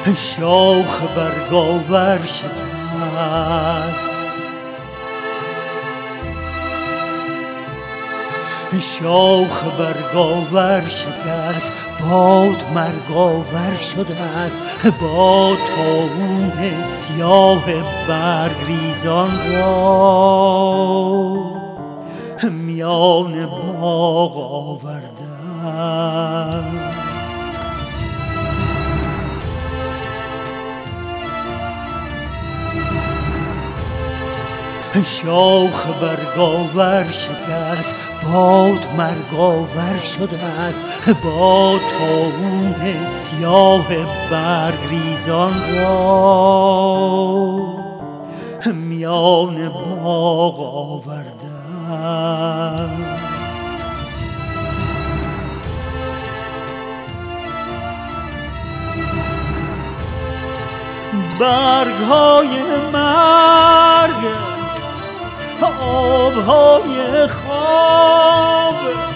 شاخ برگاور شکست، شاخ برگاور شکست، باد مرگاور شده است با طاعون سیاه برگریزان را میان باغ آورده است. شاخ برگاور شکست، باد مرگاور شده است با طاعون سیاه برگریزان را میان باغ آورده است. برگ‌های مرگ، آب‌های خواب،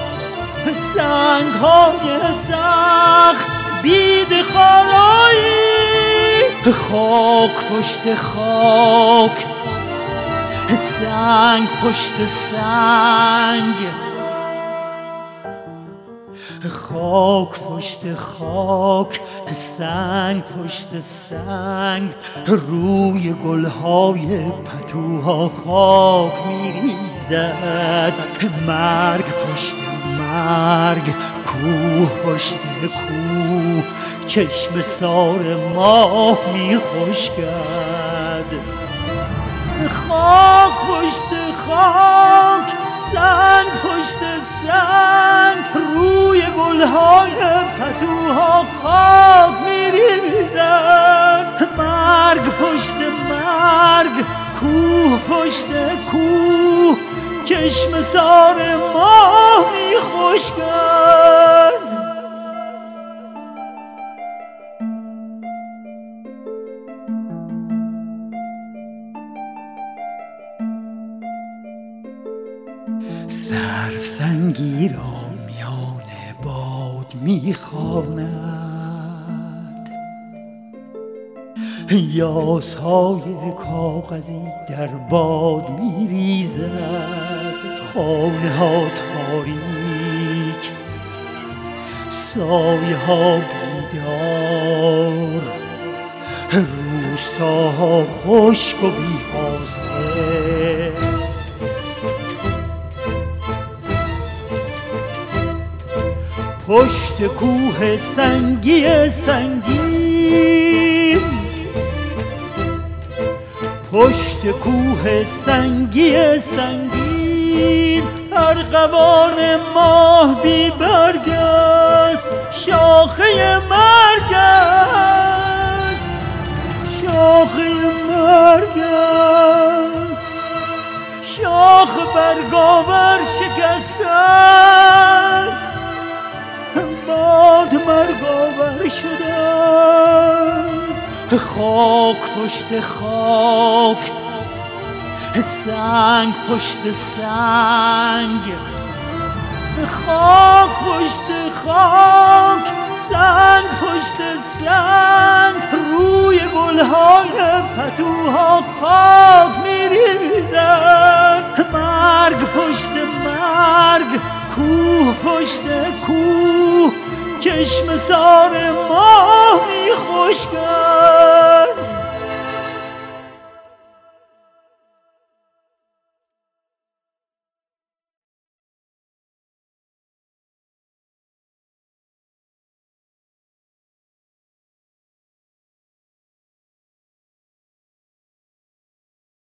سنگ‌های سخت بید خارایی، خاک پشت خاک، سنگ پشت سنگ، خاک پشت خاک، سنگ پشت سنگ، روی گلهای پتوها خاک میریزد. مرگ پشت مرگ، کوه پشت کوه، چشم سار ماه میخشکد. خاک پشت خاک، سنگ پشت سنگ، روی گلهای پتوها خاک میریزد. مرگ پشت مرگ، کوه پشت کوه، چشم سار ماه میخشکد. سرو سنگی را میان باد میخواند، یاسای کاغذی در باد میریزد. خانه ها تاریک، سایه ها بیدار، روستاها خشک و بی‌حاصل. پشت کوه سنگی سنگین، پشت کوه سنگی سنگین، ارغوان ماه بی برگ است، شاخه مرگ است، شاخه مرگ است. شاخ برگاور شکسته است، باد مرگاور شده است. خاک پشت خاک، سنگ پشت سنگ، خاک پشت خاک، سنگ پشت سنگ، روی گلهای پتوها خاک میریزد. مرگ پشت مرگ، کوه پشت کوه، چشم سار ماه میخشکد.